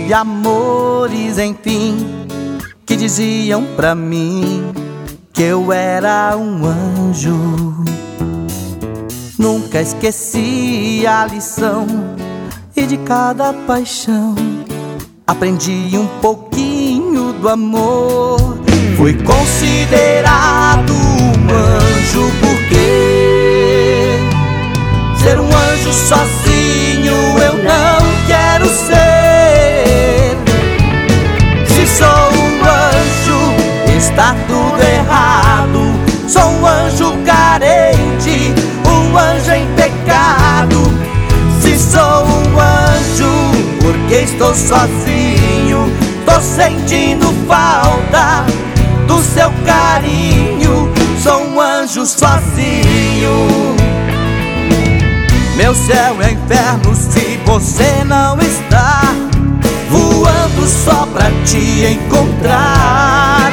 de amores, enfim, que diziam pra mim que eu era um anjo. Nunca esqueci a lição, e de cada paixão aprendi um pouquinho do amor. Fui considerado um anjo porque ser um anjo sozinho eu não quero ser. Se sou um anjo, está tudo errado. Sou um anjo carente, um anjo em pecado. Se sou um anjo, porque estou sozinho, tô sentindo falta do seu carinho. Sou um anjo sozinho. Meu céu é inferno se você não está voando só pra te encontrar.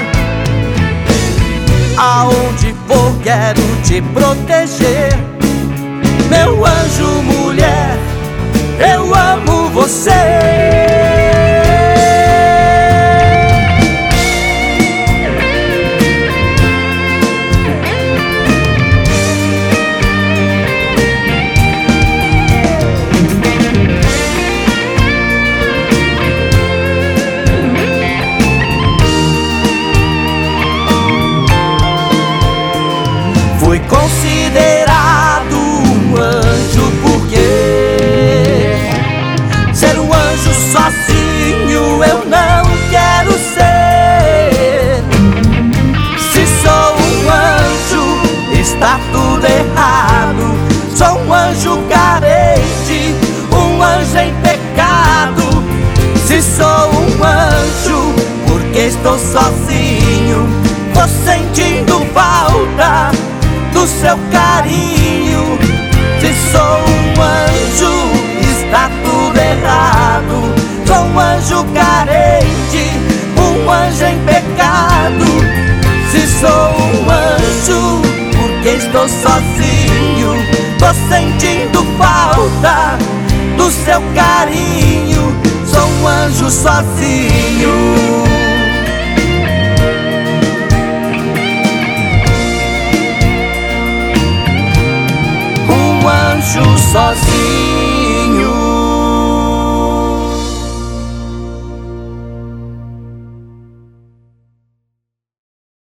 Aonde for quero te proteger. Meu anjo mulher, eu amo você. Fui considerado um anjo porque ser um anjo sozinho eu não quero ser. Se sou um anjo, está tudo errado. Sou um anjo carente, um anjo em pecado. Se sou um anjo, porque estou sozinho, tô sentindo falta do seu carinho. Se sou um anjo, está tudo errado. Sou um anjo carente, um anjo em pecado. Se sou um anjo, porque estou sozinho, tô sentindo falta do seu carinho. Sou um anjo sozinho. Sozinho.